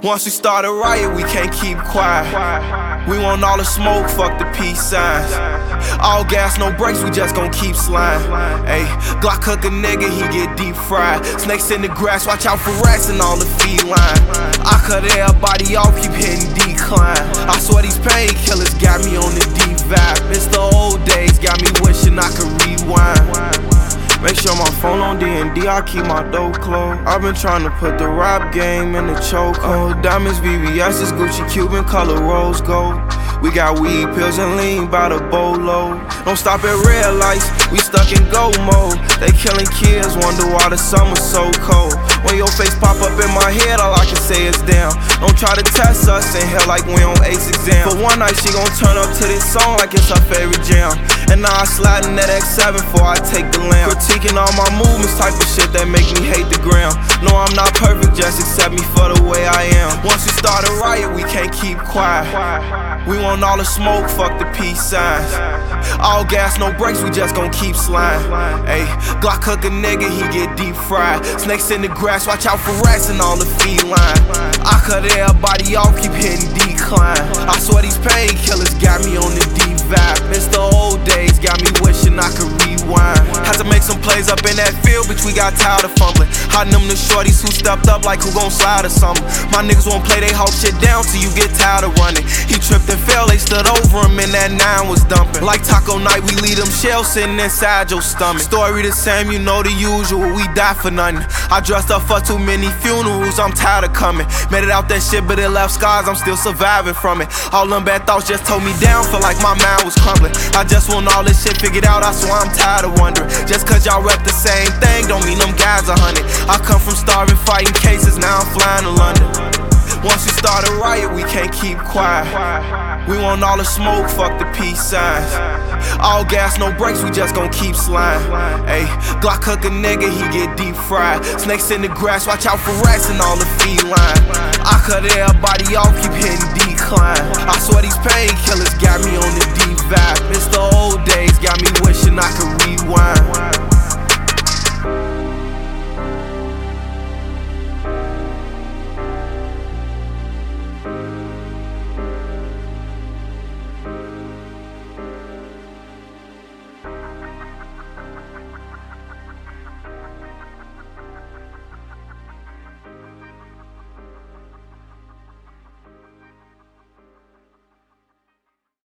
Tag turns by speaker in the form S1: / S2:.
S1: Once we start a riot, we can't keep quiet. We want all the smoke, fuck the peace signs. All gas, no brakes, we just gon' keep sliding. Ayy, Glock cook a nigga, he get deep fried. Snakes in the grass, watch out for rats and all the feline. I cut everybody off, keep hitting decline. I swear these painkillers got me on the deep vibe. It's the old days, got me wishing I could rewind. Make sure my phone on D&D, I keep my door closed. I've been trying to put the rap game in the chokehold. Diamonds, VVS's, Gucci, Cuban, color rose gold. We got weed, pills, and lean by the boatload. Don't stop at red lights, we stuck in go mode. They killing kids, wonder why the summer's so cold. When your face pop up in my head, all I can say is damn. Don't try to test us in hell like we on ACE exam. For one night, she gon' turn up to this song like it's her favorite jam. And now I slide in that X7 before I take the lamb. Critiquing all my movements, type of shit that make me hate the ground. No, I'm not perfect, just accept me for the way I am. Once we start a riot, we can't keep quiet. We want all the smoke, fuck the peace signs. All gas, no brakes, we just gon' keep sliding. Ayy, Glock cook a nigga, he get deep fried. Snakes in the grass, watch out for rats and all the feline. I cut everybody off, keep hitting decline. I swear these painkillers got me on the deep vibe. It's the old days, got me wishing I could rewind. Had to make some plays up in that field, bitch, we got tired of fumbling. Hiding them the shorties who stepped up like who gon' slide or something. My niggas won't play they hawk shit down till you get tired of running. He tripped and fell, they stood over him and that 9 was dumping. Like taco night, we leave them shells sitting inside your stomach. Story the same, you know the usual, we die for nothing. I dressed up for too many funerals, I'm tired of coming. Made it out that shit, but it left scars, I'm still surviving from it. All them bad thoughts just told me down, feel like my mind was crumbling. I just want all this shit figured out, I swear I'm tired of wondering. Just cause y'all rep the same thing, don't mean them guys 100. I come from starving, fighting cases, now I'm flying to London. Once we start a riot, we can't keep quiet. We want all the smoke, fuck the peace signs. All gas, no brakes, we just gon' keep sliding. Ayy, Glock cook a nigga, he get deep fried. Snakes in the grass, watch out for rats and all the feline. I cut everybody off, keep hitting decline. I swear these painkillers got me on the deep vibe. It's the old days, got me wishing I could rewind.